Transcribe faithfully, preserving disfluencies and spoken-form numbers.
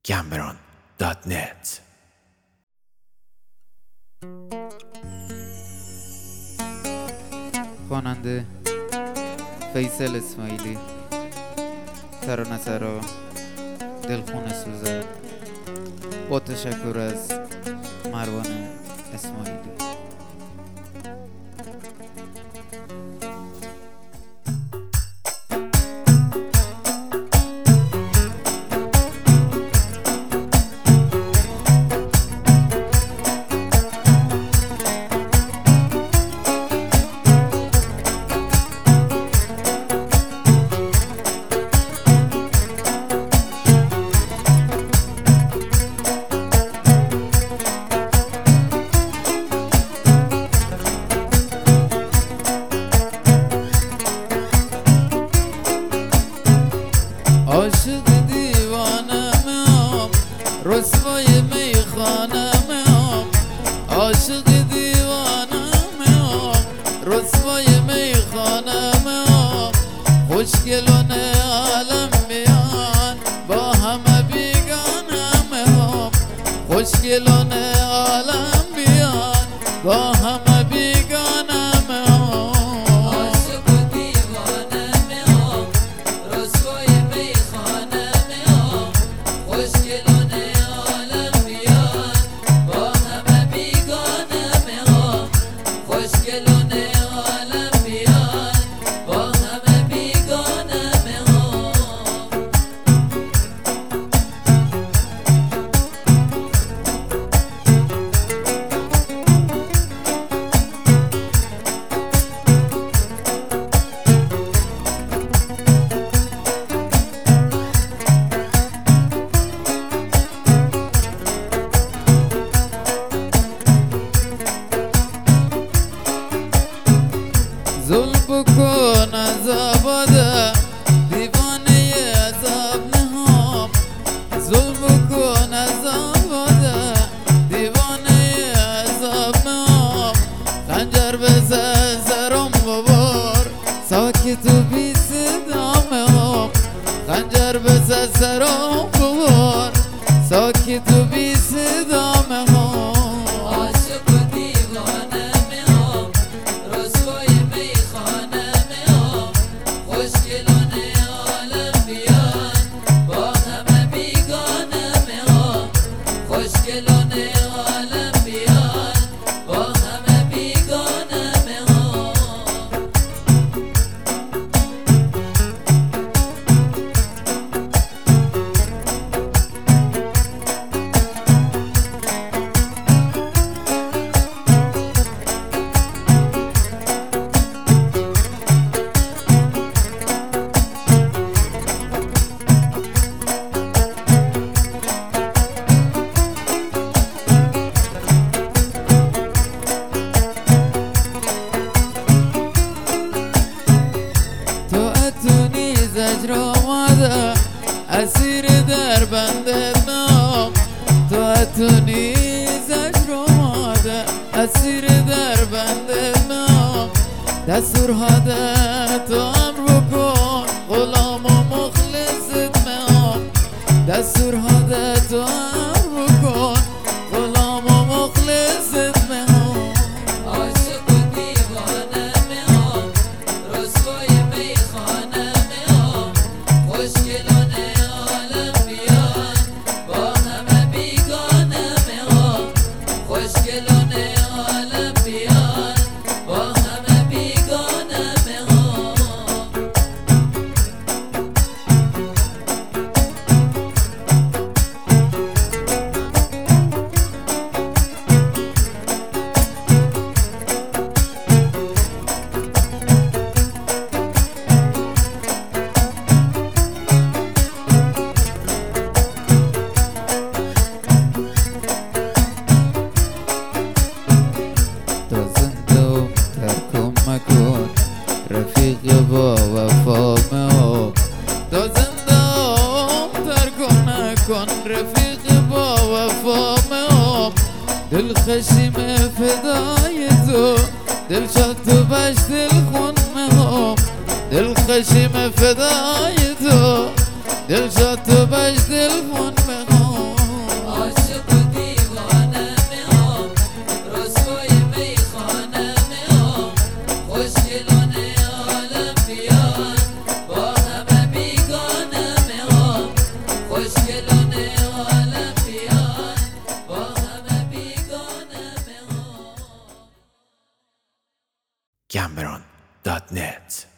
گمبران دات نت. خواننده فیصل اسماعیلی، ترانه‌سرا دلخونه سوزا، با تشکر از مروان اسماعیلی. عاشق دیوانه‌ام، رسوای میخانه‌ام. عاشق دیوانه‌ام، رسوای میخانه‌ام. خوشگلان عالم میان، با همه بیگانه‌ام. خوشگلان عالم بیان، با همه بیگانه‌ام. ظلم بکن عذاب ده، دیوانه عذاب نهام. ظلم بکن عذاب ده، دیوانه عذاب نهام. خنجر بزن سرم ببار، ساکت و بی صدام هم. خنجر بزن سرم ببار، ساکت و بی صدام هم. زجر آمده اسیر در بندت نام. تو اتونی زجر آمده اسیر در بندت نام. دستورها ده تو امر بکن، غلام و مخلصت میام. دستورها ده تو امر بکن، غلام و مخلصت میام. رفیق با وفا مهام. تا زندم ترک نکن، رفیق با وفا مهام. دل خشیم فدای تو، دل شاد تو بش دل خون مهام. دل خشیم فدای تو، دل شاد تو بش دل خون مهام. Cameron dot net.